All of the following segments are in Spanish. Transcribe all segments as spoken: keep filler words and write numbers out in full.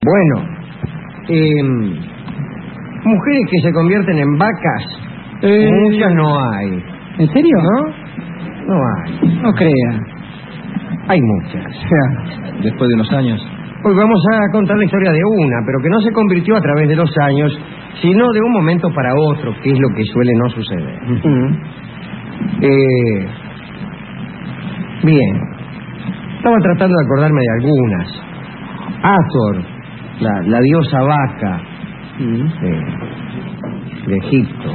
Bueno, eh, mujeres que se convierten en vacas, eh... muchas no hay. ¿En serio? ¿No? No hay. No crea. Hay muchas. Después de unos años. Hoy vamos a contar la historia de una, pero que no se convirtió a través de los años, sino de un momento para otro, que es lo que suele no suceder. Uh-huh. eh, bien. Estaba tratando de acordarme de algunas. Hathor, la, la diosa vaca uh-huh. de, de Egipto.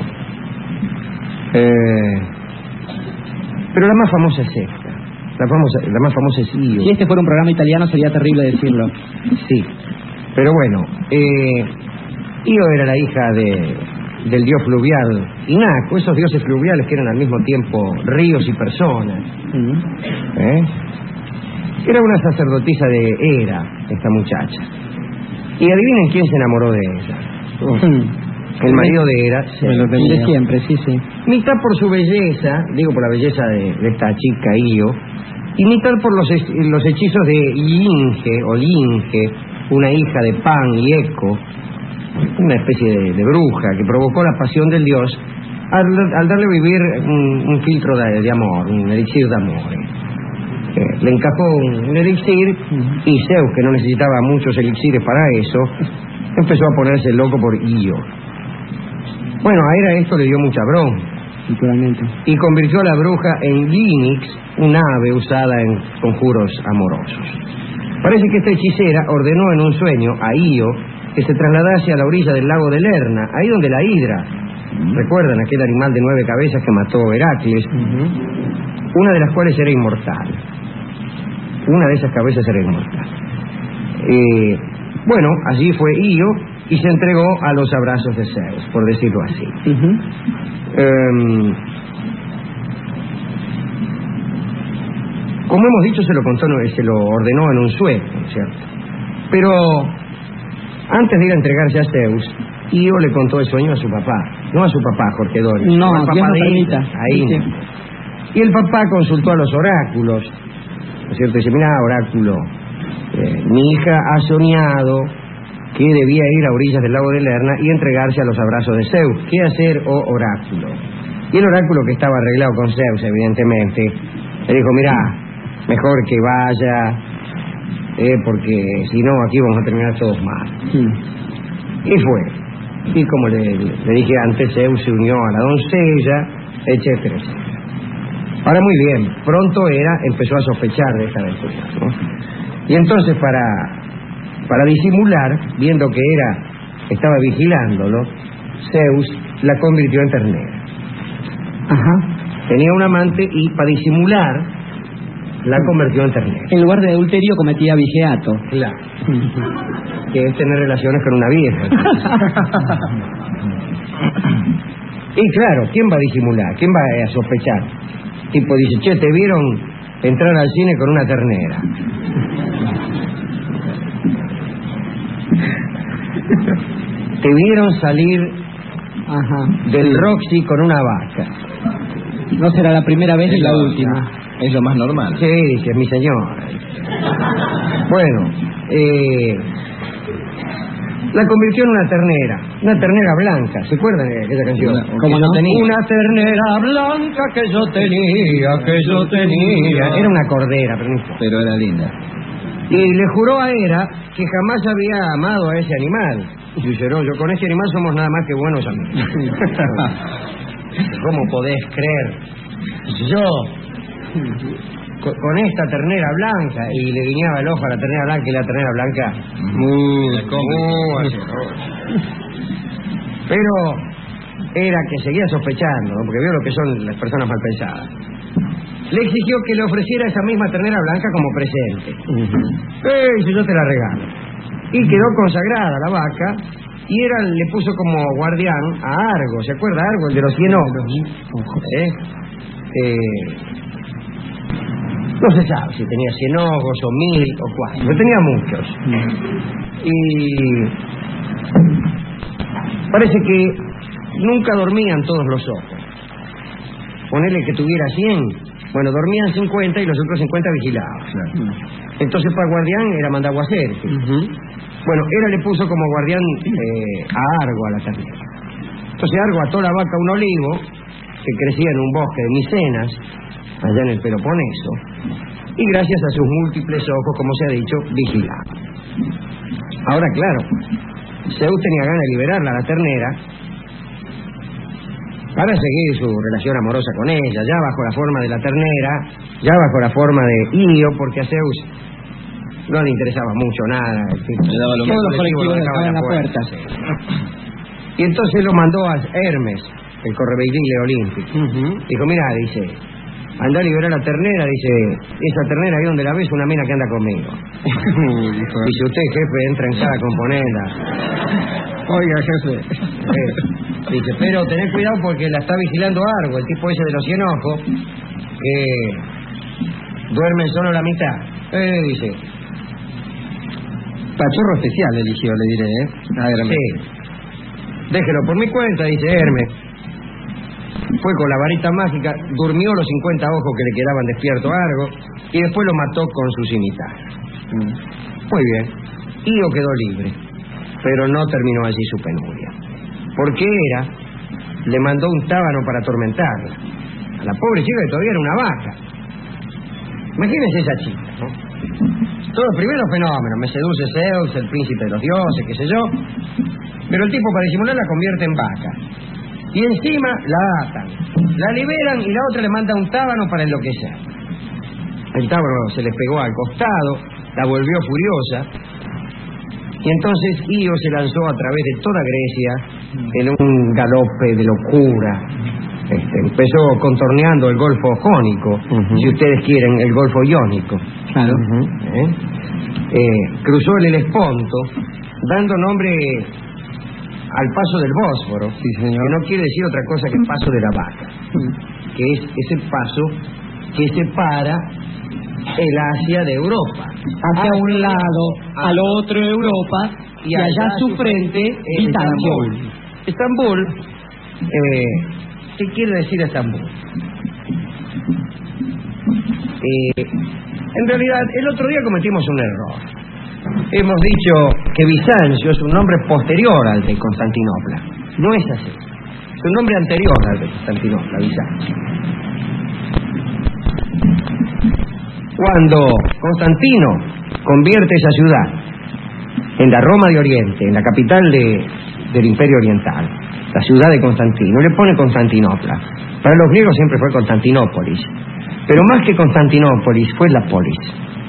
Eh, pero la más famosa es esta. La, famosa, la más famosa es Io. Si este fuera un programa italiano sería terrible decirlo. Sí, pero bueno, eh, Io era la hija de, del dios fluvial Inaco, esos dioses fluviales que eran al mismo tiempo ríos y personas. Uh-huh. ¿Eh? Era una sacerdotisa de Hera, esta muchacha. Y adivinen quién se enamoró de ella. Uh-huh. El marido de Hera. Me lo de siempre, sí, sí. Mitad por su belleza, digo por la belleza de, de esta chica Io, y mitad por los, los hechizos de Linge, o Linge, una hija de Pan y Eco, una especie de, de bruja que provocó la pasión del dios al, al darle a vivir un, un filtro de, de amor, un elixir de amor. Eh, le encajó un, un elixir y Zeus, que no necesitaba muchos elixires para eso, empezó a ponerse loco por Io. Bueno, a Hera esto le dio mucha bronca. Naturalmente. Y convirtió a la bruja en Lynx, un ave usada en conjuros amorosos. Parece que esta hechicera ordenó en un sueño a Io que se trasladase a la orilla del lago de Lerna, ahí donde la hidra, uh-huh. ¿recuerdan aquel animal de nueve cabezas que mató Heracles? Uh-huh. Una de las cuales era inmortal. Una de esas cabezas era inmortal. Eh, bueno, allí fue Io y se entregó a los abrazos de Zeus, por decirlo así. Uh-huh. Um, como hemos dicho, se lo contó, se lo ordenó en un sueño, ¿cierto? Pero antes de ir a entregarse a Zeus, Io le contó el sueño a su papá, no a su papá, Jorge Doris, no, al papá de ella, ahí. Sí. Y el papá consultó a los oráculos, ¿no es cierto? Dice, mira, oráculo, eh, mi hija ha soñado que debía ir a orillas del lago de Lerna y entregarse a los abrazos de Zeus. ¿Qué hacer, oh oráculo? Y el oráculo, que estaba arreglado con Zeus, evidentemente, le dijo, mira, mejor que vaya, eh, porque si no, aquí vamos a terminar todos mal. Sí. Y fue. Y como le, le dije antes, Zeus se unió a la doncella, etcétera, etcétera. Ahora, muy bien, pronto Hera empezó a sospechar de esta aventura, ¿no? Y entonces, para... Para disimular, viendo que Hera estaba vigilándolo, Zeus la convirtió en ternera. Ajá. Tenía un amante y, para disimular, la convirtió en ternera. En lugar de adulterio cometía vigiato. Claro. Que es tener relaciones con una vieja. Y claro, ¿quién va a disimular? ¿Quién va a sospechar? Tipo dice, che, te vieron entrar al cine con una ternera. Te vieron salir Ajá. del Roxy con una vaca. No será la primera vez ni la última. Es lo más normal. Sí, dice mi señor. Bueno, eh, la convirtió en una ternera, una ternera blanca. ¿Se acuerdan de aquella canción? ¿Cómo no? Tenía? Una ternera blanca que yo tenía, que yo tenía. Era una cordera, pero no. Pero era linda. Y le juró a Hera que jamás había amado a ese animal. Y dice, no, yo con ese animal somos nada más que buenos amigos. ¿Cómo podés creer? Yo, con, con esta ternera blanca, y le guiñaba el ojo a la ternera blanca, y la ternera blanca, muy, muy pero Hera, que seguía sospechando, ¿no? Porque vio lo que son las personas mal pensadas, le exigió que le ofreciera esa misma ternera blanca como presente. Uh-huh. Eh, dice, yo te la regalo. Y quedó consagrada la vaca, y Hera le puso como guardián a Argo. ¿Se acuerda Argo, el de los cien ojos? ¿Eh? Eh, no se sabe si tenía cien ojos o mil o cuatro, pero tenía muchos. Uh-huh. Y parece que nunca dormían todos los ojos. Ponele que tuviera cien. Bueno, dormían cincuenta y los otros cincuenta vigilados. Claro. Entonces, para el guardián era mandado a hacer. Uh-huh. Bueno, Hera le puso como guardián eh, a Argo, a la ternera. Entonces Argo ató la vaca a un olivo que crecía en un bosque de Micenas, allá en el Peloponeso, y gracias a sus múltiples ojos, como se ha dicho, vigilaba. Ahora, claro, Zeus tenía ganas de liberarla a la ternera para seguir su relación amorosa con ella, ya bajo la forma de la ternera, ya bajo la forma de Io, porque a Zeus no le interesaba mucho nada. El tipo, le daba lo todos los colectivo, colectivos lo estaban en la puerta. Y entonces lo mandó a Hermes, el correveidile olímpico. Uh-huh. Dijo, mira, dice, anda a liberar a la ternera, dice, esa ternera ahí donde la ves, una mina que anda conmigo. Dice, usted, jefe, entra en cada componenda. Oiga, jefe. Eh, dice, pero tened cuidado porque la está vigilando Argo, el tipo ese de los cien ojos, que duermen solo la mitad. Eh, dice. Pachorro especial eligió, le diré, ¿eh? A ver, sí. Déjelo por mi cuenta, dice Hermes. Fue con la varita mágica, durmió los cincuenta ojos que le quedaban despiertos a Argo y después lo mató con sus imitadas. Mm. Muy bien. Io quedó libre, pero no terminó allí su penuria. Porque Hera le mandó un tábano para atormentarla. A la pobre chica que todavía era una vaca. Imagínense esa chica, ¿no? Todo primero fenómeno, me seduce Zeus, el príncipe de los dioses, qué sé yo. Pero el tipo para disimular la convierte en vaca. Y encima la atan, la liberan y la otra le manda un tábano para enloquecer. El tábano se les pegó al costado, la volvió furiosa. Y entonces Io se lanzó a través de toda Grecia en un galope de locura. Este, empezó contorneando el Golfo Jónico, uh-huh. Si ustedes quieren, el Golfo Iónico. Claro. Uh-huh. ¿Eh? Eh, cruzó el Helesponto, dando nombre al paso del Bósforo, sí, señor. Que no quiere decir otra cosa que el paso de la vaca, uh-huh. Que es ese paso que separa el Asia de Europa. Hacia ah, un lado, al otro Europa, y, y allá, allá a su frente es Estambul. Estambul, eh, ¿qué quiere decir Estambul? Eh, en realidad, el otro día cometimos un error. Hemos dicho que Bizancio es un nombre posterior al de Constantinopla. No es así. Es un nombre anterior al de Constantinopla, Bizancio. Cuando Constantino convierte esa ciudad en la Roma de Oriente, en la capital de, del Imperio Oriental, la ciudad de Constantino, le pone Constantinopla. Para los griegos siempre fue Constantinópolis, pero más que Constantinópolis fue la polis.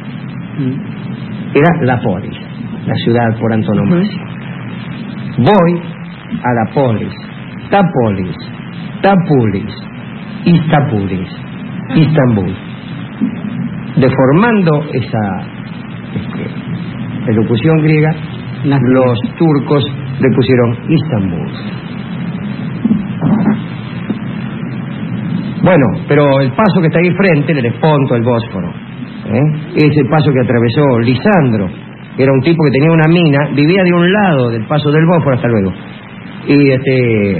Era la polis, la ciudad por antonomasia. Voy a la polis, Tapolis, Tapulis, Istapulis, Istambul. Deformando esa este, elocución griega, los turcos le pusieron Istambul. Bueno, pero el paso que está ahí frente, el Helesponto, el Bósforo, ¿eh? Es el paso que atravesó Lisandro, que era un tipo que tenía una mina, vivía de un lado del paso del Bósforo, hasta luego, y este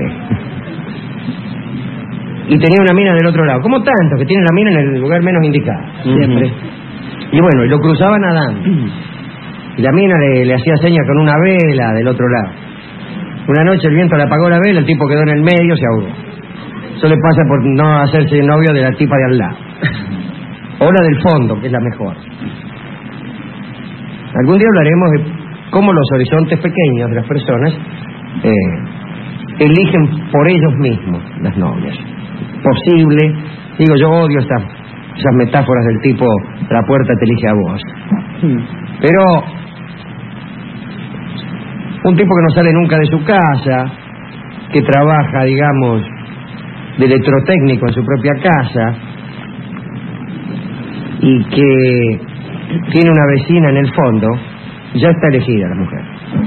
y tenía una mina del otro lado, como tantos que tienen la mina en el lugar menos indicado, siempre. Uh-huh. Y bueno, y lo cruzaban nadando, y la mina le, le hacía señas con una vela del otro lado. Una noche el viento le apagó la vela, el tipo quedó en el medio, se ahogó. Eso le pasa por no hacerse novio de la tipa de al lado. O la del fondo, que es la mejor. Algún día hablaremos de cómo los horizontes pequeños de las personas eh, eligen por ellos mismos las novias. Posible, digo, yo odio estas, esas metáforas del tipo la puerta te elige a vos. Pero un tipo que no sale nunca de su casa, que trabaja, digamos, de electrotécnico en su propia casa y que tiene una vecina en el fondo, ya está elegida la mujer.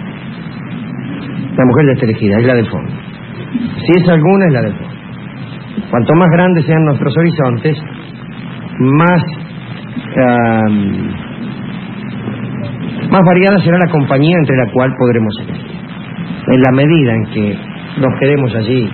La mujer ya está elegida, es la del fondo. Si es alguna, es la del fondo. Cuanto más grandes sean nuestros horizontes, más um, más variada será la compañía entre la cual podremos elegir. En la medida en que nos quedemos allí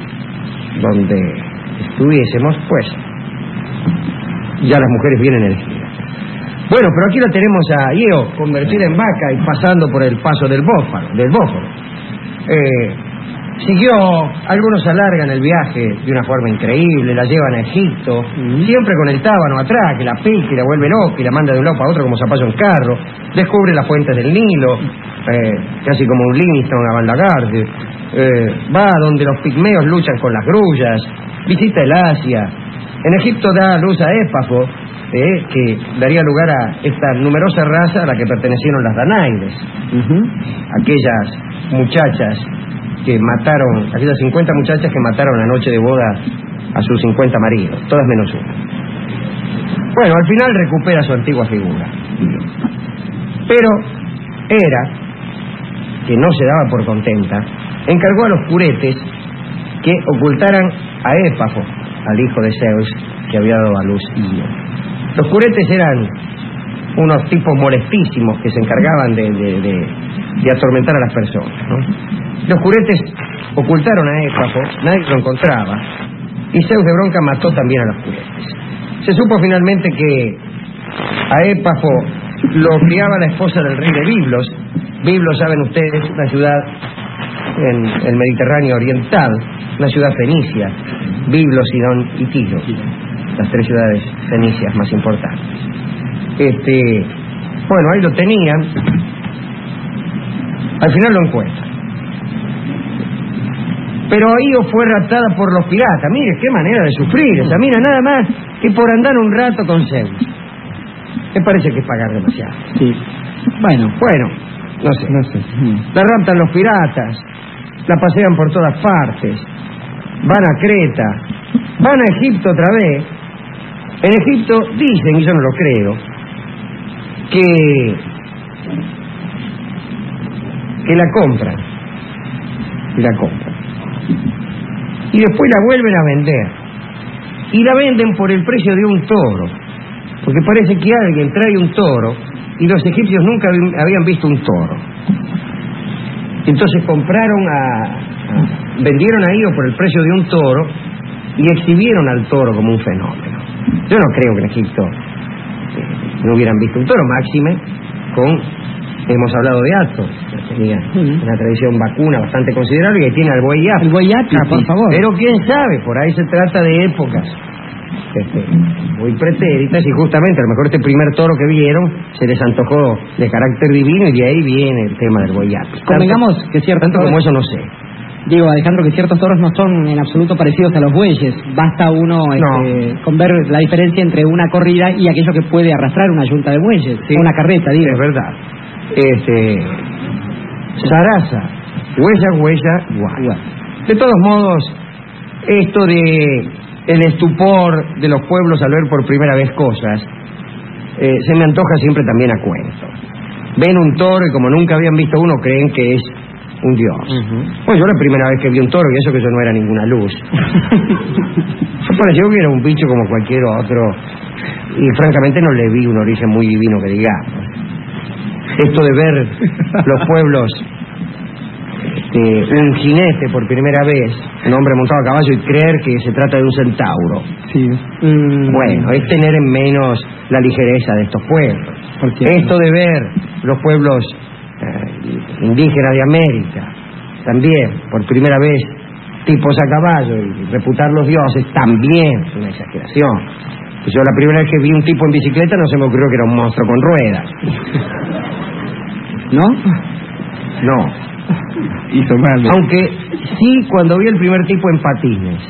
donde estuviésemos, pues ya las mujeres vienen elegidas. Bueno, pero aquí la tenemos a Io, convertida en vaca y pasando por el paso del Bósforo. Del Bósforo. Eh, siguió, algunos alargan el viaje de una forma increíble, la llevan a Egipto, mm. siempre con el tábano atrás, que la pica y la vuelve loca y la manda de un lado para otro como zapallo en carro, descubre las fuentes del Nilo, eh, casi como un Livingstone a Van Lagarde, eh, va donde los pigmeos luchan con las grullas, visita el Asia, en Egipto da luz a Épafo, eh, que daría lugar a esta numerosa raza a la que pertenecieron las Danaides, uh-huh. aquellas muchachas que mataron, aquellas cincuenta muchachas que mataron la noche de boda a sus cincuenta maridos, todas menos una. Bueno, al final recupera su antigua figura. Pero Hera, que no se daba por contenta, encargó a los curetes que ocultaran a Épafo, al hijo de Zeus, que había dado a luz Io. Los curetes eran unos tipos molestísimos que se encargaban de, de, de, de atormentar a las personas, ¿no? Los curetes ocultaron a Épafo, nadie lo encontraba, y Zeus de bronca mató también a los curetes. Se supo finalmente que a Épafo lo criaba la esposa del rey de Biblos. Biblos, saben ustedes, una ciudad en el Mediterráneo oriental, una ciudad fenicia, Biblos, Sidón y Tiro, las tres ciudades fenicias más importantes. Este, bueno, ahí lo tenían, al final lo encuentran. Pero Io fue raptada por los piratas. Mire, qué manera de sufrir esa mina, nada más que por andar un rato con Zeus. Me parece que es pagar demasiado. Sí. Bueno, bueno, no sé. No sé. La raptan los piratas, la pasean por todas partes, van a Creta, van a Egipto otra vez. En Egipto dicen, y yo no lo creo, que que la compran, y la compran, y después la vuelven a vender, y la venden por el precio de un toro, porque parece que alguien trae un toro y los egipcios nunca habían visto un toro. Entonces compraron a, a vendieron a Io por el precio de un toro y exhibieron al toro como un fenómeno. Yo no creo que en Egipto eh, no hubieran visto un toro, máxime con, hemos hablado de Athos, que tenía una tradición vacuna bastante considerable, y que tiene al buey Apis. El buey Apis, por favor. Pero quién sabe, por ahí se trata de épocas este, muy pretéritas, y justamente a lo mejor este primer toro que vieron se les antojó de carácter divino, y de ahí viene el tema del buey Apis. Convengamos que cierto tanto como eso no sé. Digo, Alejandro, que ciertos toros no son en absoluto parecidos a los bueyes. Basta uno no. este, con ver la diferencia entre una corrida y aquello que puede arrastrar una yunta de bueyes, sí. Una carreta, digo. Es verdad. Este, Sarasa, huella, huella, guay. De todos modos, esto de el estupor de los pueblos al ver por primera vez cosas, eh, se me antoja siempre también a cuento. Ven un toro y como nunca habían visto uno, creen que es un dios. Uh-huh. Bueno, yo la primera vez que vi un toro, y eso que yo no era ninguna luz, me pareció que era un bicho como cualquier otro, y francamente no le vi un origen muy divino que digamos. Esto de ver los pueblos, este, un jinete por primera vez, un hombre montado a caballo, y creer que se trata de un centauro, sí. mm, bueno, es tener en menos la ligereza de estos pueblos. Esto de ver los pueblos eh, indígenas de América, también por primera vez tipos a caballo, y reputar los dioses, también es una exageración. Yo la primera vez que vi un tipo en bicicleta no se me ocurrió que era un monstruo con ruedas. ¿No? No. Hizo mal. Aunque sí, cuando vi el primer tipo en patines.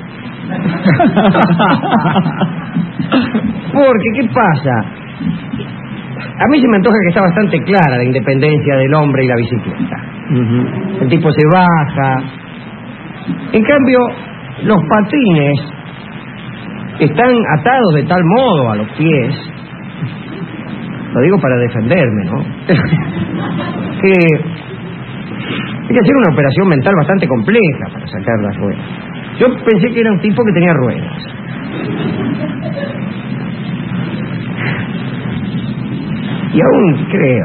Porque, ¿qué pasa? A mí se me antoja que está bastante clara la independencia del hombre y la bicicleta. Uh-huh. El tipo se baja. En cambio, los patines están atados de tal modo a los pies, lo digo para defenderme, ¿no? que hay que hacer una operación mental bastante compleja para sacar las ruedas. Yo pensé que era un tipo que tenía ruedas. Y aún creo.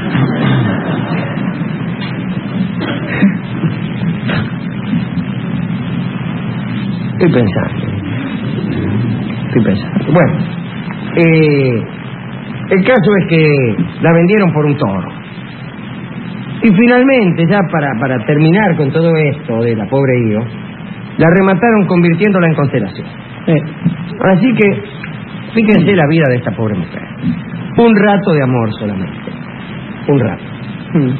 Estoy pensando. Estoy pensando. Bueno, eh, El caso es que la vendieron por un toro. Y finalmente, ya para, para terminar con todo esto de la pobre Io, la remataron convirtiéndola en constelación. Eh. Así que, fíjense la vida de esta pobre mujer. Un rato de amor solamente. Un rato. Hmm.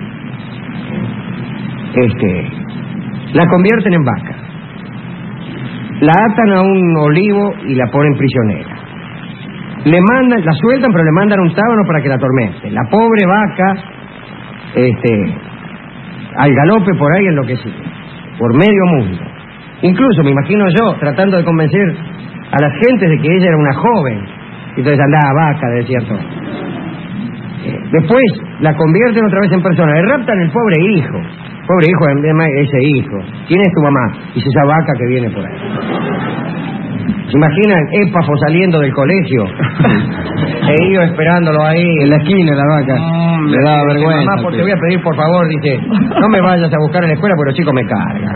Este, la convierten en vaca. La atan a un olivo y la ponen prisionera. Le mandan, la sueltan, pero le mandan un tábano para que la atormente. La pobre vaca, este, al galope por ahí enloquecida, por medio mundo. Incluso, me imagino yo, tratando de convencer a las gentes de que ella era una joven. Entonces andaba vaca, de cierto. Eh, después la convierten otra vez en persona. Le raptan el pobre hijo. Pobre hijo, ese hijo. ¿Quién es tu mamá? Dice esa vaca que viene por ahí. ¿Se imaginan Épafo saliendo del colegio? E Io esperándolo ahí en la esquina, la vaca. Mm, le daba vergüenza. Mamá, porque te voy a pedir, por favor, dice, no me vayas a buscar en la escuela porque los chicos me cargan.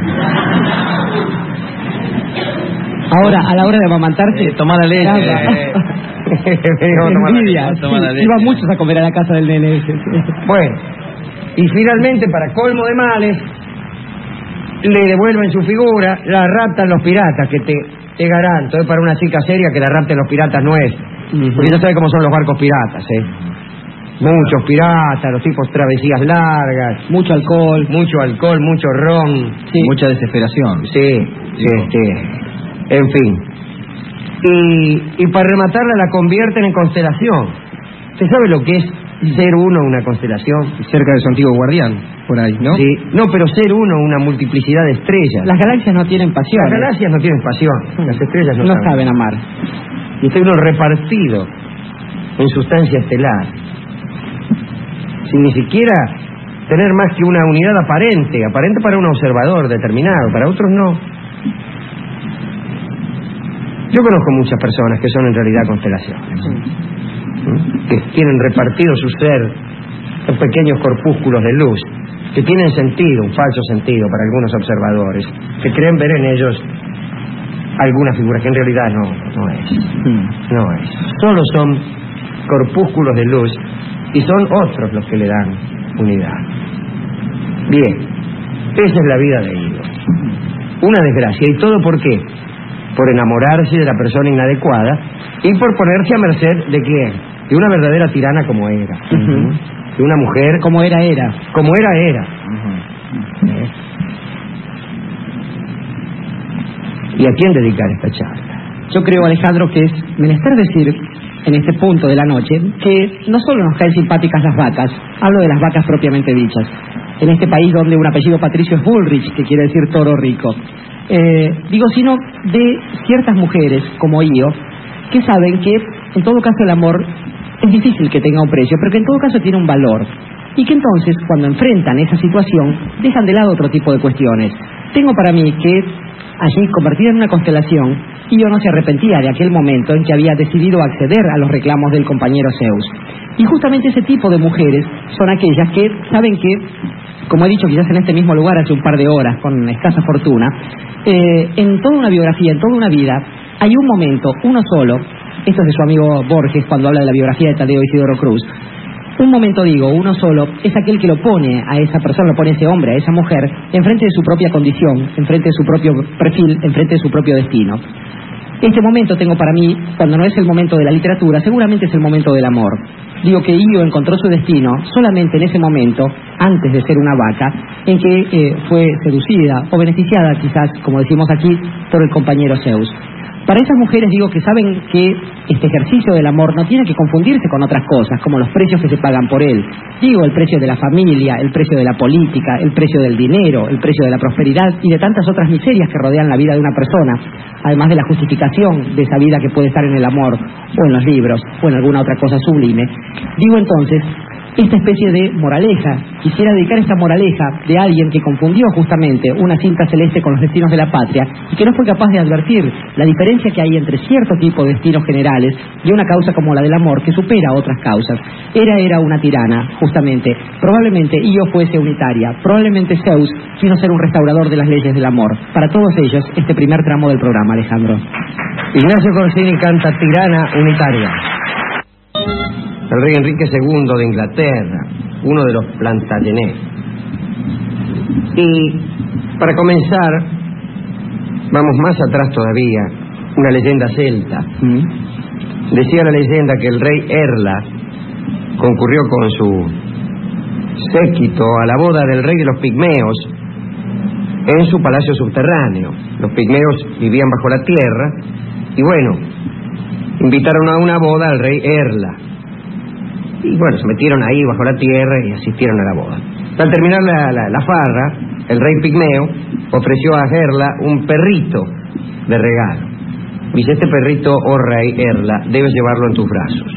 Ahora, a la hora de amamantarse, eh, tomar la leche. Eh, envidia. Sí, iban muchos a comer a la casa del nene ese. Bueno, y finalmente, para colmo de males, le devuelven su figura, la raptan los piratas, que te, te garanto, es para una chica seria que la rapten los piratas no es. Uh-huh. Porque ya sabe cómo son los barcos piratas, ¿eh? Muchos piratas, los tipos travesías largas, mucho alcohol, mucho alcohol, mucho ron, sí. Mucha desesperación. Sí, sí, este, en fin. Y, y para rematarla la convierten en constelación. ¿Usted sabe lo que es ser uno una constelación? Cerca de su antiguo guardián, por ahí, ¿no? Sí, no, pero ser uno una multiplicidad de estrellas. Las galaxias no tienen pasión. Las galaxias no tienen pasión, las estrellas no, no saben. saben amar. Y está uno repartido en sustancia estelar, sin ni siquiera tener más que una unidad aparente, aparente para un observador determinado, para otros no. Yo conozco muchas personas que son en realidad constelaciones, ¿sí? Que tienen repartido su ser en pequeños corpúsculos de luz, que tienen sentido, un falso sentido para algunos observadores, que creen ver en ellos alguna figura que en realidad no, no es. No es. Solo son corpúsculos de luz y son otros los que le dan unidad. Bien, esa es la vida de Io. Una desgracia. ¿Y todo por qué? Por enamorarse de la persona inadecuada y por ponerse a merced de quién, de una verdadera tirana como era, uh-huh. De una mujer como era era, como era era. Uh-huh. ¿Eh? ¿Y a quién dedicar esta charla? Yo creo, Alejandro, que es menester decir en este punto de la noche que no solo nos caen simpáticas las vacas, hablo de las vacas propiamente dichas, en este país donde un apellido patricio es Bullrich, que quiere decir toro rico. Eh, digo, sino de ciertas mujeres como Io, que saben que en todo caso el amor es difícil que tenga un precio, pero que en todo caso tiene un valor, y que entonces cuando enfrentan esa situación dejan de lado otro tipo de cuestiones. Tengo para mí que allí, convertida en una constelación, Io no se arrepentía de aquel momento en que había decidido acceder a los reclamos del compañero Zeus. Y justamente ese tipo de mujeres son aquellas que saben que, como he dicho quizás en este mismo lugar hace un par de horas, con escasa fortuna, eh, en toda una biografía, en toda una vida, hay un momento, uno solo, esto es de su amigo Borges cuando habla de la biografía de Tadeo Isidoro Cruz, un momento digo, uno solo, es aquel que lo pone a esa persona, lo pone a ese hombre, a esa mujer, enfrente de su propia condición, enfrente de su propio perfil, enfrente de su propio destino. Este momento tengo para mí, cuando no es el momento de la literatura, seguramente es el momento del amor. Digo que Io encontró su destino solamente en ese momento, antes de ser una vaca, en que eh, fue seducida o beneficiada, quizás, como decimos aquí, por el compañero Zeus. Para esas mujeres digo que saben que este ejercicio del amor no tiene que confundirse con otras cosas, como los precios que se pagan por él. Digo, el precio de la familia, el precio de la política, el precio del dinero, el precio de la prosperidad y de tantas otras miserias que rodean la vida de una persona, además de la justificación de esa vida que puede estar en el amor, o en los libros, o en alguna otra cosa sublime. Digo entonces, esta especie de moraleja, quisiera dedicar esta moraleja de alguien que confundió justamente una cinta celeste con los destinos de la patria y que no fue capaz de advertir la diferencia que hay entre cierto tipo de destinos generales y una causa como la del amor que supera otras causas. Era era una tirana, justamente. Probablemente Io fuese unitaria, probablemente Zeus quiso ser un restaurador de las leyes del amor. Para todos ellos, este primer tramo del programa, Alejandro. Ignacio Corsini canta Tirana Unitaria. el rey Enrique segundo de Inglaterra, uno de los Plantagenet. Y para comenzar, vamos más atrás todavía, una leyenda celta. ¿Mm? Decía la leyenda que el rey Erla concurrió con su séquito a la boda del rey de los pigmeos en su palacio subterráneo. Los pigmeos vivían bajo la tierra y bueno, invitaron a una boda al rey Erla. Y bueno, se metieron ahí bajo la tierra y asistieron a la boda. Al terminar la, la, la farra, el rey pigmeo ofreció a Erla un perrito de regalo. Dice: este perrito, oh rey Erla, debes llevarlo en tus brazos.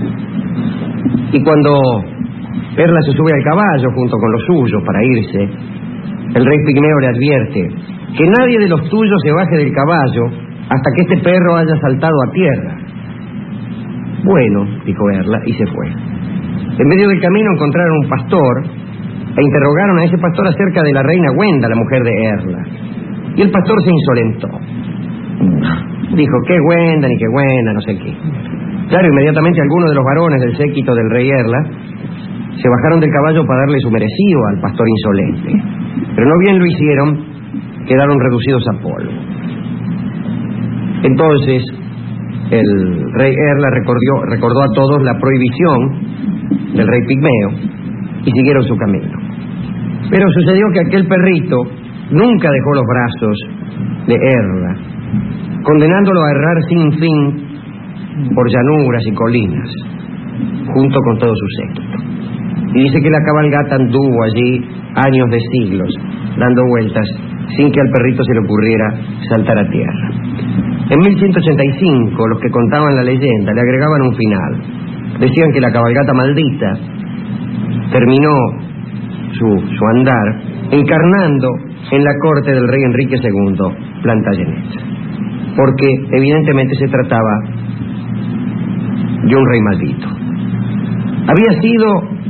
Y cuando Erla se sube al caballo junto con los suyos para irse, el rey pigmeo le advierte que nadie de los tuyos se baje del caballo hasta que este perro haya saltado a tierra. Bueno, dijo Erla, y se fue. En medio del camino encontraron un pastor e interrogaron a ese pastor acerca de la reina Wenda, la mujer de Erla. Y el pastor se insolentó. Dijo: qué Wenda, ni qué Wenda, no sé qué. Claro, inmediatamente algunos de los varones del séquito del rey Erla se bajaron del caballo para darle su merecido al pastor insolente. Pero no bien lo hicieron, quedaron reducidos a polvo. Entonces el rey Erla recordó, recordó a todos la prohibición del rey pigmeo y siguieron su camino. Pero sucedió que aquel perrito nunca dejó los brazos de Erla, condenándolo a errar sin fin por llanuras y colinas, junto con todo su séquito. Y dice que la cabalgata anduvo allí años de siglos, dando vueltas, sin que al perrito se le ocurriera saltar a tierra. En mil ciento ochenta y cinco, los que contaban la leyenda le agregaban un final. Decían que la cabalgata maldita terminó su, su andar encarnando en la corte del rey Enrique segundo Plantagenet, porque evidentemente se trataba de un rey maldito. Había sido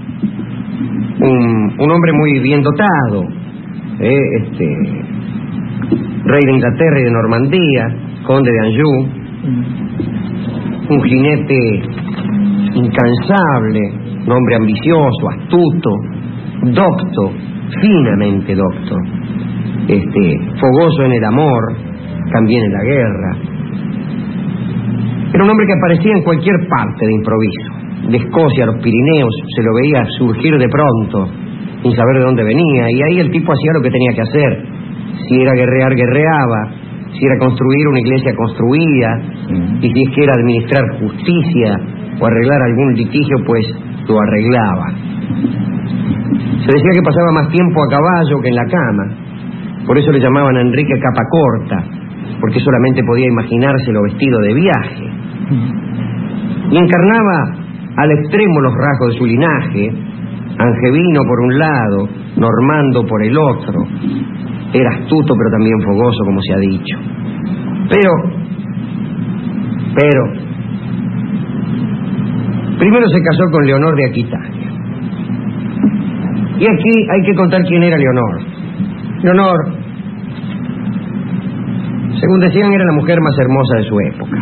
un, un hombre muy bien dotado, eh, este, rey de Inglaterra y de Normandía, conde de Anjou, un jinete incansable, un hombre ambicioso, astuto, docto, finamente docto, este, fogoso en el amor, también en la guerra. Era un hombre que aparecía en cualquier parte de improviso. De Escocia a los Pirineos se lo veía surgir de pronto, sin saber de dónde venía, y ahí el tipo hacía lo que tenía que hacer. Si era guerrear, guerreaba. Si era construir una iglesia, construía. Y si es que era administrar justicia o arreglar algún litigio, pues lo arreglaba. Se decía que pasaba más tiempo a caballo que en la cama. Por eso le llamaban a Enrique capa corta, porque solamente podía imaginárselo vestido de viaje. Y encarnaba al extremo los rasgos de su linaje: angevino por un lado, normando por el otro. Era astuto pero también fogoso, como se ha dicho. Pero, pero, primero se casó con Leonor de Aquitania. Y aquí hay que contar quién era Leonor. Leonor, según decían, era la mujer más hermosa de su época.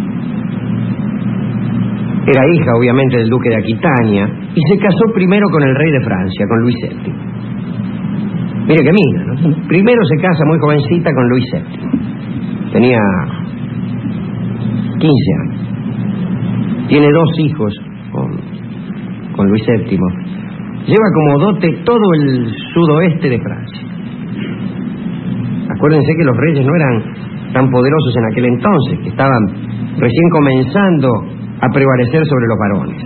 Era hija, obviamente, del duque de Aquitania, y se casó primero con el rey de Francia, con Luis séptimo. Mire que mina, ¿no? Primero se casa muy jovencita con Luis séptimo. Tenía quince años. Tiene dos hijos con, con Luis séptimo. Lleva como dote todo el sudoeste de Francia. Acuérdense que los reyes no eran tan poderosos en aquel entonces, que estaban recién comenzando a prevalecer sobre los varones.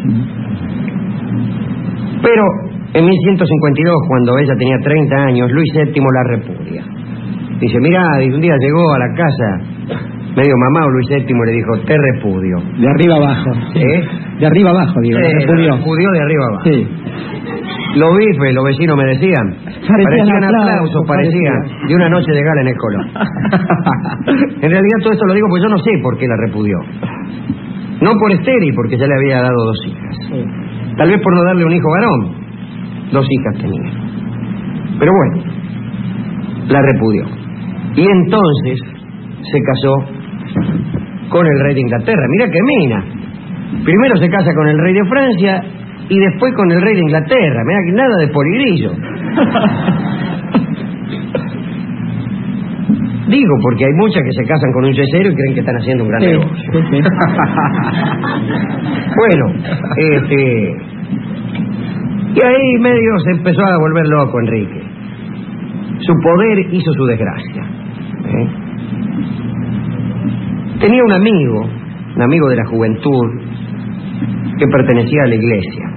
Pero en mil ciento cincuenta y dos, cuando ella tenía treinta años, Luis séptimo la repudia. Dice: mirá, un día llegó a la casa medio mamado Luis séptimo y le dijo: te repudio. De arriba abajo. ¿Eh? De arriba abajo, digo. Eh, repudió. repudió de arriba abajo. Sí. Los bifes, los vecinos me decían, parecían, parecían aplausos, aplausos parecían parecía. de una noche de gala en el Colón. En realidad todo esto lo digo porque yo no sé por qué la repudió. No por estéril, porque ya le había dado dos hijas. Sí. Tal vez por no darle un hijo varón. Dos hijas tenía. Pero bueno, la repudió. Y entonces se casó con el rey de Inglaterra. Mira qué mina. Primero se casa con el rey de Francia y después con el rey de Inglaterra. Mirá que nada de poligrillo. Digo, porque hay muchas que se casan con un yesero y creen que están haciendo un gran Sí, negocio. sí, sí. Bueno, este... y ahí medio se empezó a volver loco Enrique. Su poder hizo su desgracia. ¿eh? Tenía un amigo, un amigo de la juventud, que pertenecía a la iglesia.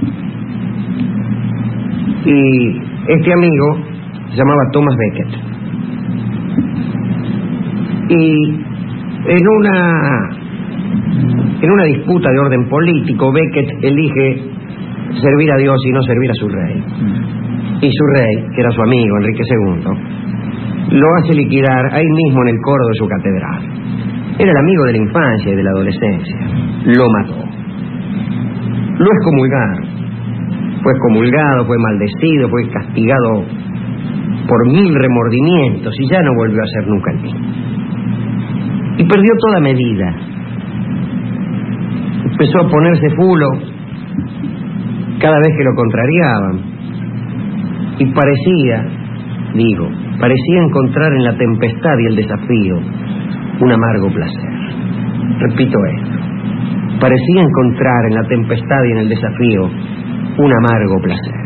Y este amigo se llamaba Thomas Becket. Y en una en una disputa de orden político, Becket elige servir a Dios y no servir a su rey. Y su rey, que era su amigo Enrique segundo, lo hace liquidar ahí mismo en el coro de su catedral. Era el amigo de la infancia y de la adolescencia. Lo mató. Lo excomulgaron. Fue excomulgado, fue maldecido, fue castigado por mil remordimientos y ya no volvió a ser nunca el mismo. Y perdió toda medida. Empezó a ponerse fulo cada vez que lo contrariaban. Y parecía, digo, parecía encontrar en la tempestad y el desafío un amargo placer. Repito esto. Parecía encontrar en la tempestad y en el desafío un amargo placer.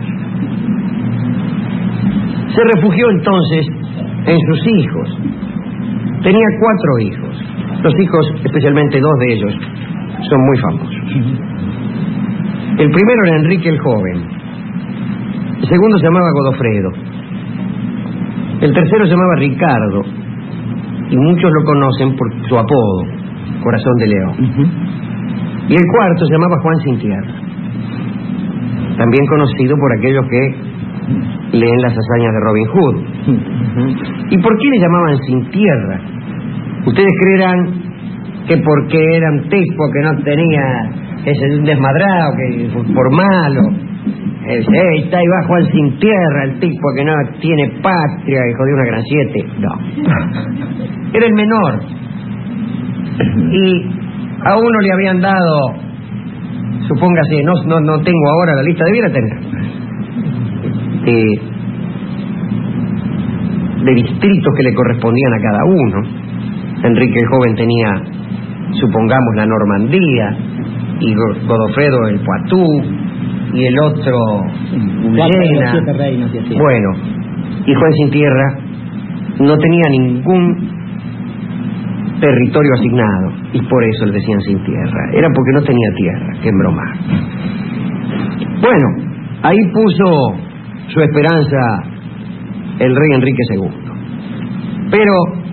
Se refugió entonces en sus hijos. Tenía cuatro hijos. Los hijos, especialmente dos de ellos, son muy famosos. El primero era Enrique el Joven. El segundo se llamaba Godofredo. El tercero se llamaba Ricardo. Y muchos lo conocen por su apodo, Corazón de León. Uh-huh. Y el cuarto se llamaba Juan Sin Tierra. También conocido por aquellos que leen las hazañas de Robin Hood. Uh-huh. ¿Y por qué le llamaban Sin Tierra? Ustedes creerán que porque era un tipo que no tenía, ese un desmadrado, que por malo. Eh, hey, está ahí va Juan Sin Tierra, el tipo que no tiene patria, hijo de una gran siete. No. Era el menor. Y a uno le habían dado, supóngase, no, no, no tengo ahora la lista, debiera tener, de, de distritos que le correspondían a cada uno. Enrique el Joven tenía, supongamos, la Normandía, y Godofredo el Poitou, y el otro Villena. Bueno, y Juan Sin Tierra no tenía ningún territorio asignado, y por eso le decían Sin Tierra. Era porque no tenía tierra que embromar. Bueno, ahí puso su esperanza el rey Enrique segundo. Pero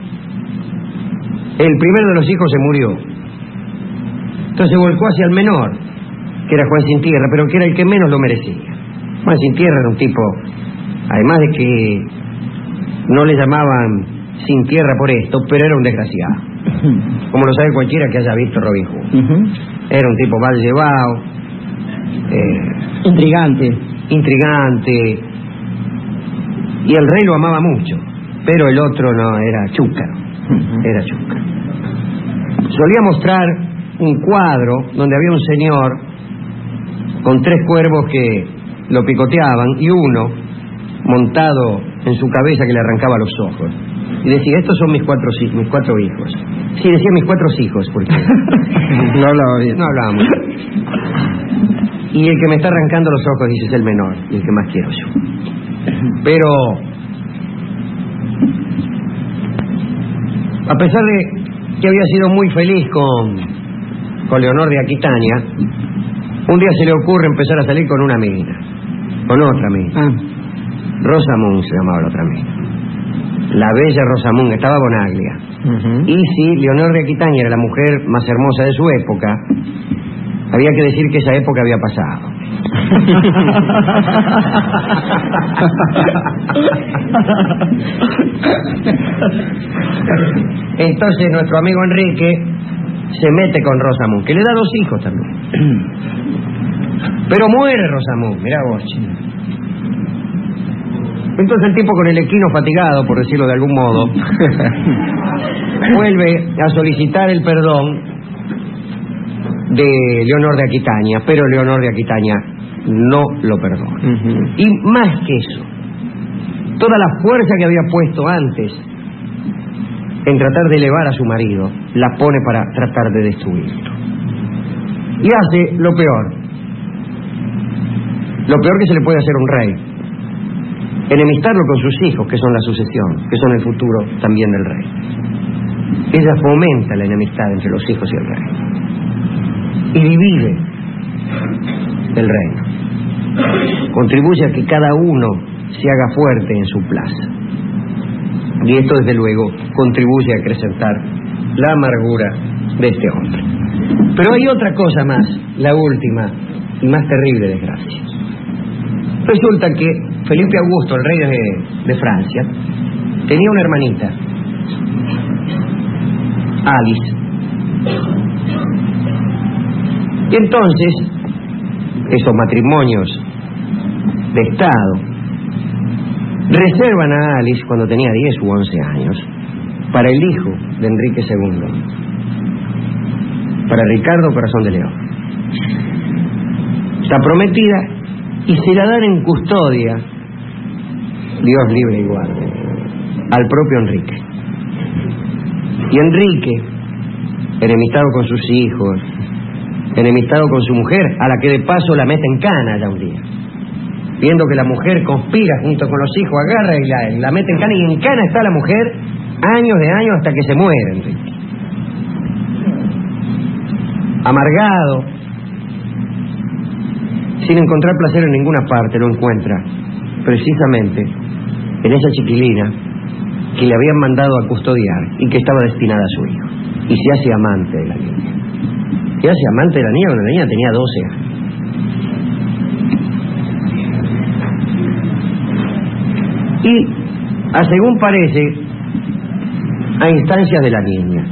el primero de los hijos se murió. Entonces se volcó hacia el menor, que era Juan Sin Tierra, pero que era el que menos lo merecía. Juan Sin Tierra era un tipo, además de que no le llamaban Sin Tierra por esto, pero era un desgraciado. Como lo sabe cualquiera que haya visto Robin Hood. Uh-huh. Era un tipo mal llevado, eh, intrigante. Intrigante. Y el rey lo amaba mucho, pero el otro no, era chúcaro. Uh-huh. Era chúcaro. Solía mostrar un cuadro donde había un señor con tres cuervos que lo picoteaban y uno montado en su cabeza que le arrancaba los ojos. Y decía, estos son mis cuatro, mis cuatro hijos. Sí, decía mis cuatro hijos, porque no hablaba bien. No hablaba mucho. Y el que me está arrancando los ojos, dice, es el menor, y el que más quiero yo. Pero a pesar de que había sido muy feliz con, con Leonor de Aquitania, un día se le ocurre empezar a salir con una mina, con otra mina. Ah. Rosamund se llamaba la otra mina. La bella Rosamund, estaba Bonaglia. Uh-huh. Y si Leonor de Aquitania era la mujer más hermosa de su época, había que decir que esa época había pasado. Entonces nuestro amigo Enrique se mete con Rosamund, que le da dos hijos también. Pero muere Rosamund, mirá vos. Entonces el tipo, con el equino fatigado, por decirlo de algún modo, vuelve a solicitar el perdón de Leonor de Aquitania, pero Leonor de Aquitania no lo perdona. Uh-huh. Y más que eso, toda la fuerza que había puesto antes en tratar de elevar a su marido, la pone para tratar de destruirlo. Y hace lo peor, lo peor que se le puede hacer a un rey: enemistarlo con sus hijos, que son la sucesión, que son el futuro también del rey. Ella fomenta la enemistad entre los hijos y el rey, y divide el reino, contribuye a que cada uno se haga fuerte en su plaza, y esto desde luego contribuye a acrecentar la amargura de este hombre. Pero hay otra cosa más, la última y más terrible desgracia. Resulta que Felipe Augusto, el rey de, de Francia, tenía una hermanita, Alice. Y entonces, esos matrimonios de Estado reservan a Alice, cuando tenía diez u once años, para el hijo de Enrique segundo, para Ricardo Corazón de León. Está prometida y se la dan en custodia, Dios libre y guarde, al propio Enrique. Y Enrique, enemistado con sus hijos, enemistado con su mujer, a la que de paso la mete en cana ya un día, viendo que la mujer conspira junto con los hijos, agarra y la, la mete en cana, y en cana está la mujer años de años hasta que se muere Enrique. Amargado, sin encontrar placer en ninguna parte, lo encuentra precisamente en esa chiquilina que le habían mandado a custodiar y que estaba destinada a su hijo, y se hace amante de la niña. Se hace amante de la niña cuando la niña tenía doce años. Y, a según parece, a instancias de la niña,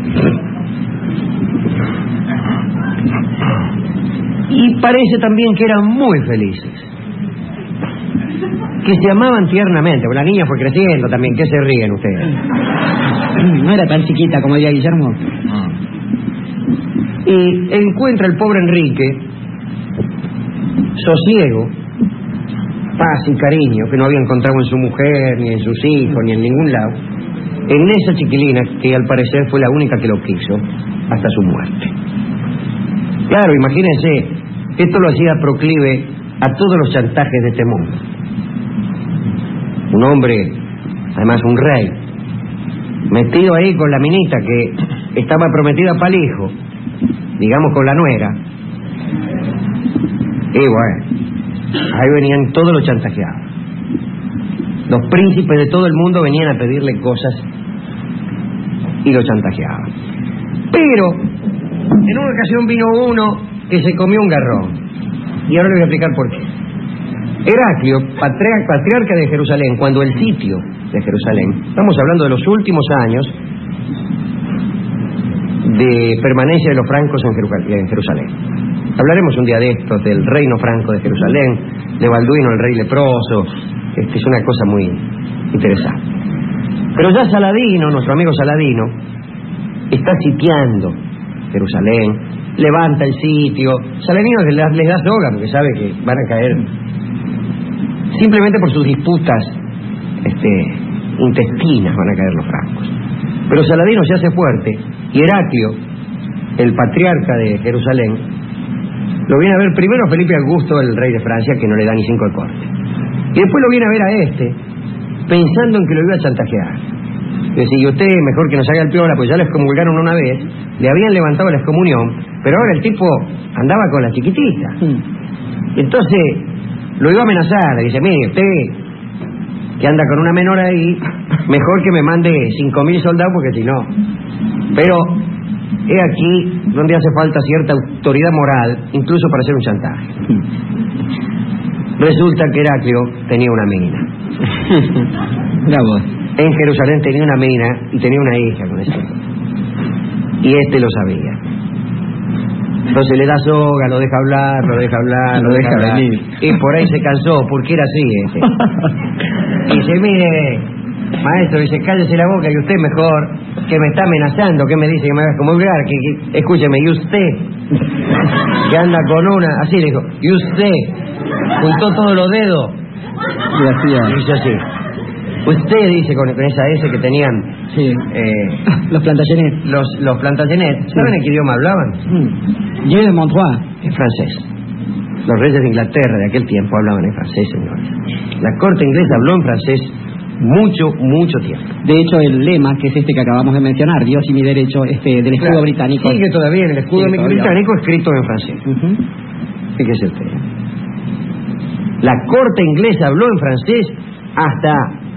y parece también que eran muy felices, que se amaban tiernamente, porque la niña fue creciendo también. ¿Qué se ríen ustedes? No era tan chiquita como decía Guillermo. Y encuentra el pobre Enrique sosiego, paz y cariño que no había encontrado en su mujer, ni en sus hijos, ni en ningún lado, en esa chiquilina que al parecer fue la única que lo quiso hasta su muerte. Claro, imagínense, esto lo hacía proclive a todos los chantajes de este mundo. Un hombre, además un rey, metido ahí con la minita que estaba prometida para el hijo, digamos con la nuera. Y bueno, ahí venían todos los chantajeados. Los príncipes de todo el mundo venían a pedirle cosas y lo chantajeaban. Pero en una ocasión vino uno que se comió un garrón, y ahora le voy a explicar por qué. Heraclio, patriarca, patriarca de Jerusalén, cuando el sitio de Jerusalén, estamos hablando de los últimos años de permanencia de los francos en Jerusalén. Hablaremos un día de esto, del reino franco de Jerusalén, de Balduino, el rey leproso. Este es una cosa muy interesante. Pero ya Saladino, nuestro amigo Saladino, está sitiando Jerusalén, levanta el sitio. Saladino les da, les da soga porque sabe que van a caer simplemente por sus disputas este, intestinas, van a caer los francos. Pero Saladino se hace fuerte, y Heraclio, el patriarca de Jerusalén, lo viene a ver primero a Felipe Augusto, el rey de Francia, que no le da ni cinco de corte, y después lo viene a ver a este, pensando en que lo iba a chantajear. Decía, y usted mejor que nos haga el piola, pues ya lo excomulgaron una vez, le habían levantado la excomunión, pero ahora el tipo andaba con la chiquitita. Entonces lo iba a amenazar, le dice, mire, usted que anda con una menor ahí, mejor que me mande cinco mil soldados, porque si no. Pero he aquí donde hace falta cierta autoridad moral, incluso para hacer un chantaje. Resulta que Heraclio tenía una mina. En Jerusalén tenía una mina y tenía una hija con eso. Y este lo sabía. Entonces le da soga, lo deja hablar, lo deja hablar, lo, lo deja, deja hablar. Venir. Y por ahí se cansó, porque era así este. Y dice, mire, maestro, dice, cállese la boca y usted mejor que me está amenazando, que me dice que me vas a comulgar, que, que escúcheme, y usted, que anda con una, así le dijo, y usted, juntó todos los dedos, Y hacía... y hizo así. Usted dice con, con esa S que tenían Sí. eh, Los Plantagenet. los, los Plantagenet, ¿saben en qué idioma hablaban? Mm. Dieu de Montois. En francés. Los reyes de Inglaterra de aquel tiempo hablaban en francés, señores. La corte inglesa habló en francés mucho, mucho tiempo. De hecho, el lema, que es este que acabamos de mencionar, Dios y mi derecho, este del escudo Claro, británico. sigue todavía en el escudo Sigue todavía. británico escrito en francés. Uh-huh. Fíjese usted. La corte inglesa habló en francés hasta...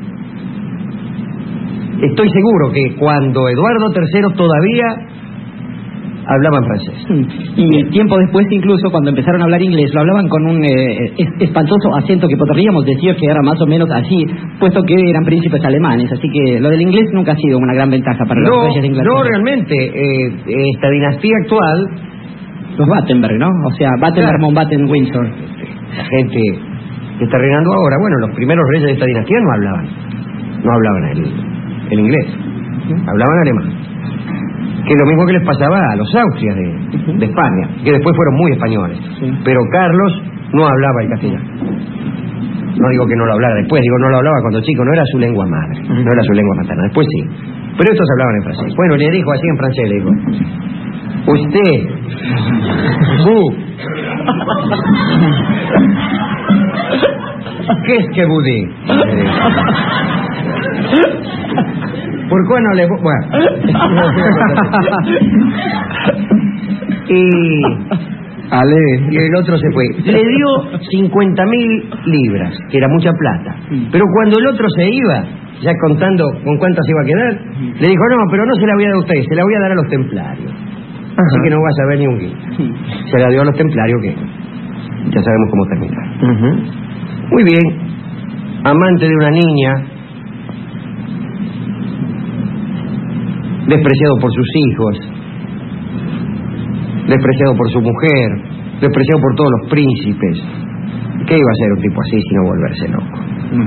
Estoy seguro que cuando Eduardo tercero todavía hablaba en francés. Y tiempo después, incluso, cuando empezaron a hablar inglés, lo hablaban con un eh, es- espantoso acento que podríamos decir que era más o menos así, puesto que eran príncipes alemanes. Así que lo del inglés nunca ha sido una gran ventaja para los No, reyes de Inglaterra. no realmente. Eh, esta dinastía actual, Los Battenberg, ¿no? O sea, Battenberg, Claro. Mountbatten, Windsor. la gente que está reinando ahora, bueno, los primeros reyes de esta dinastía no hablaban. No hablaban el, el inglés. Hablaban alemán. Que es lo mismo que les pasaba a los Austrias de, de España, que después fueron muy españoles. Sí. Pero Carlos no hablaba el castellano. No digo que no lo hablara después, digo no lo hablaba cuando chico, no era su lengua madre, no era su lengua materna, después sí. Pero estos hablaban en francés. Bueno, le dijo así en francés, le dijo, usted, vous, ¿qué es que vous dites? ¿Por qué no le... Bueno. y... Ale. Y el otro se fue. Le dio cincuenta mil libras, que era mucha plata. Pero cuando el otro se iba, ya contando con cuántas iba a quedar, le dijo, no, pero no se la voy a dar a usted, se la voy a dar a los templarios. Así que no vas a ver ni un guito. Se la dio a los templarios, que ya sabemos cómo terminar. Uh-huh. Muy bien. Amante de una niña, despreciado por sus hijos, despreciado por su mujer, despreciado por todos los príncipes. ¿Qué iba a hacer un tipo así sino volverse loco?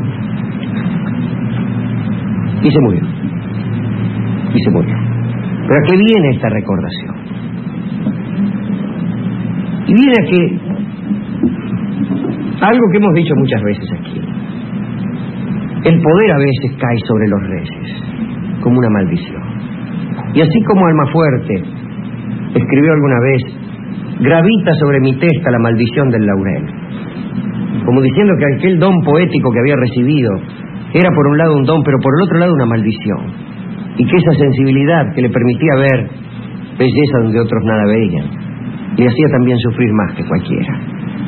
Y se murió. Y se murió. Pero ¿a qué viene esta recordación? Y viene a que algo que hemos dicho muchas veces aquí. El poder a veces cae sobre los reyes como una maldición. Y así como Almafuerte escribió alguna vez, gravita sobre mi testa la maldición del laurel, como diciendo que aquel don poético que había recibido era por un lado un don, pero por el otro lado una maldición, y que esa sensibilidad que le permitía ver belleza donde otros nada veían, le hacía también sufrir más que cualquiera.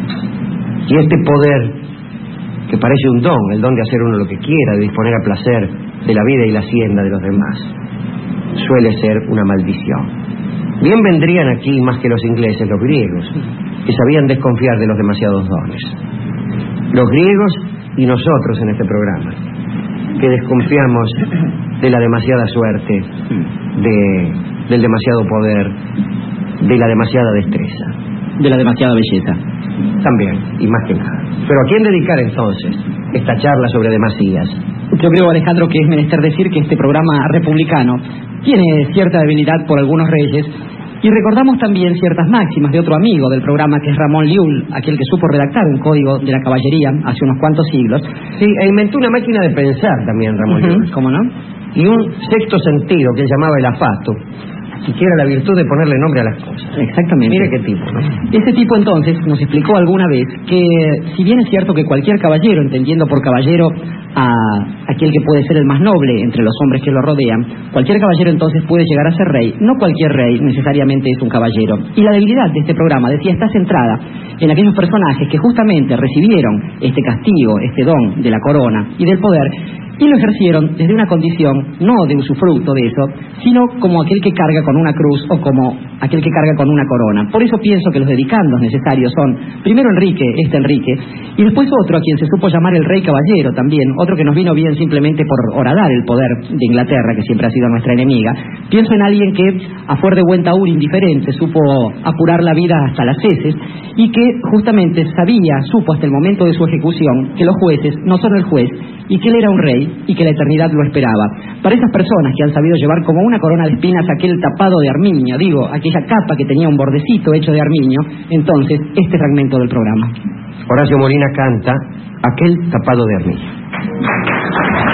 Y este poder, que parece un don, el don de hacer uno lo que quiera, de disponer a placer de la vida y la hacienda de los demás, suele ser una maldición. Bien vendrían aquí, más que los ingleses, los griegos, que sabían desconfiar de los demasiados dones. Los griegos y nosotros en este programa, que desconfiamos de la demasiada suerte, de, del demasiado poder, de la demasiada destreza. De la demasiada belleza. También, y más que nada. Pero ¿a quién dedicar entonces esta charla sobre demasías? Yo creo, Alejandro, que es menester decir que este programa republicano tiene cierta debilidad por algunos reyes, y recordamos también ciertas máximas de otro amigo del programa, que es Ramón Llull, aquel que supo redactar un código de la caballería hace unos cuantos siglos. Sí, e inventó una máquina de pensar también, Ramón Uh-huh, Llull. ¿cómo no? Y un sexto sentido que él llamaba el afato, que era la virtud de ponerle nombre a las cosas. Exactamente. Mire qué tipo, ¿no? Ese tipo entonces nos explicó alguna vez que, si bien es cierto que cualquier caballero, entendiendo por caballero a aquel que puede ser el más noble entre los hombres que lo rodean, cualquier caballero entonces puede llegar a ser rey. No cualquier rey necesariamente es un caballero. Y la debilidad de este programa, decía, está centrada en aquellos personajes que justamente recibieron este castigo, este don de la corona y del poder, y lo ejercieron desde una condición no de usufructo de eso, sino como aquel que carga con una cruz o como aquel que carga con una corona. Por eso pienso que los dedicandos necesarios son, primero Enrique, este Enrique, y después otro a quien se supo llamar el rey caballero también, otro que nos vino bien simplemente por horadar el poder de Inglaterra, que siempre ha sido nuestra enemiga. Pienso en alguien que, a fuer de buen taur indiferente, supo apurar la vida hasta las heces, y que justamente sabía, supo hasta el momento de su ejecución, que los jueces no son el juez, y que él era un rey, y que la eternidad lo esperaba. Para esas personas que han sabido llevar como una corona de espinas aquel tapado de armiño, digo, aquella capa que tenía un bordecito hecho de armiño, entonces, este fragmento del programa. Horacio Molina canta Aquel tapado de armiño.